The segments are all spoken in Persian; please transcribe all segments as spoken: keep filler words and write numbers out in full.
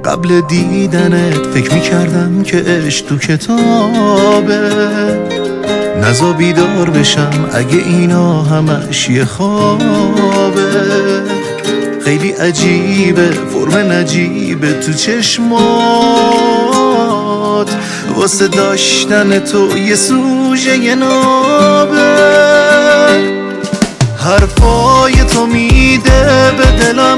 قبل دیدنت فکر میکردم که عشق تو کتابه، نزا بیدار بشم اگه اینا همش یه خوابه. خیلی عجیبه فرم نجیبه تو چشمات، واسه داشتن تو یه سوژه یه نابه. حرفای تو میده به دلم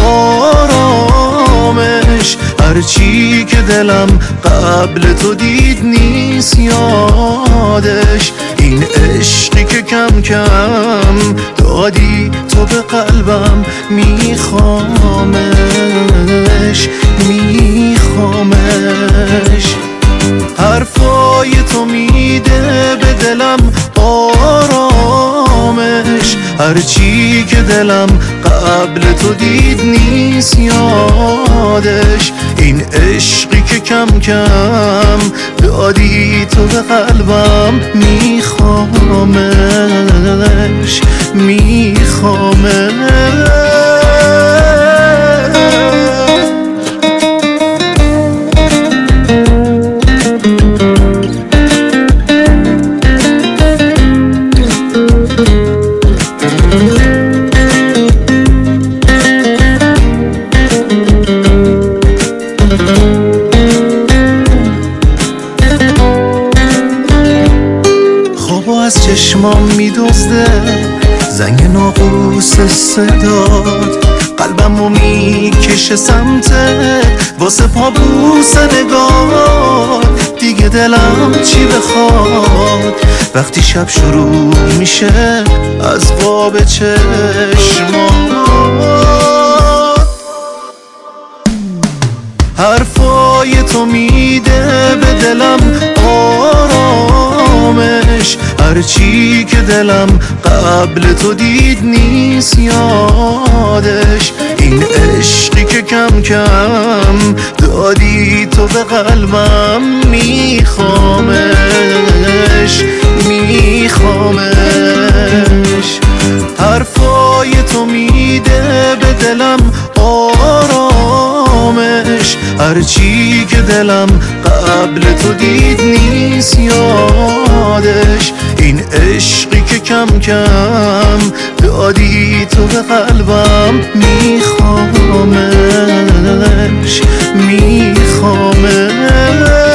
آرامش، هرچی که دلم قبل تو دید نیست یادش. این عشقی که کم کم دادی تو به قلبم، میخوامش میخوامش. حرفای تو میده به دلم آرامش، هرچی که دلم قبل تو دید نیست یادش. این عشقی که کم کم دادی تو به قلبم، میخوامش میخوامش. از چشمام میدوزده زنگ ناقوس صدات، قلبمو میکشه سمتت واسه پابوس نگات. دیگه دلم چی بخواد وقتی شب شروع میشه از خواب چشمات. حرفای تو میده به دلم آرامش، هرچی که دلم قبل تو دید نیست یادش. این عشقی که کم کم دادی تو به قلبم، میخوامش میخوامش. حرفای تو میده به دلم آرامش، هرچی که دلم قبل تو دید نیست یادش. این عشقی که کم کم دادی تو به قلبم، میخوامش میخوامش.